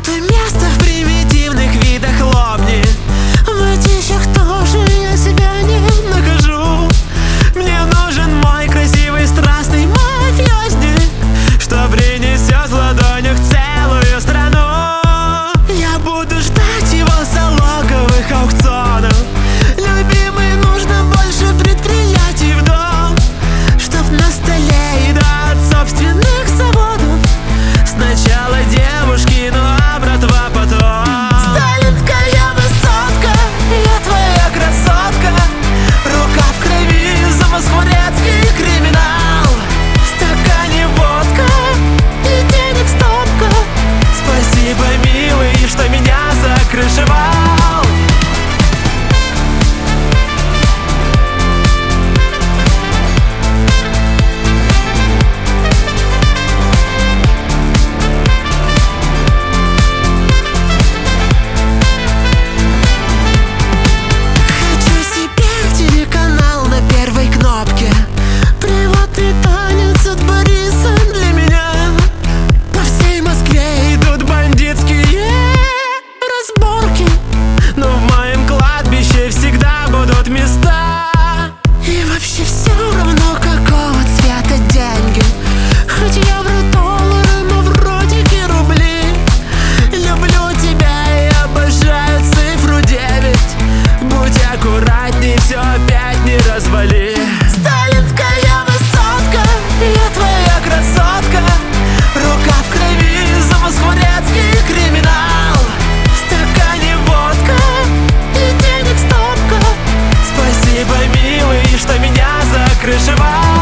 Это место в примитивных видах лобни. В этищах тоже я себя не нахожу. Мне нужен мой красивый, страстный мафиозник, что принесет в ладонях целую страну. Я буду ждать его с залоговых аукционов. Любимый, нужно больше предприятий в дом, чтоб на столе еда от собственных заводов. Сначала девушки, ну а братва потом. Сталинская высотка, я твоя красотка. Рука в крови, замоскворецкий криминал. В стакане водка и денег стопка. Спасибо, милый, что меня закрышевал. Аккуратней, все опять не развали. Сталинская высотка, я твоя красотка. Рука в крови, замоскворецкий криминал. В стакане водка и денег стопка. Спасибо, милый, что меня закрышевал.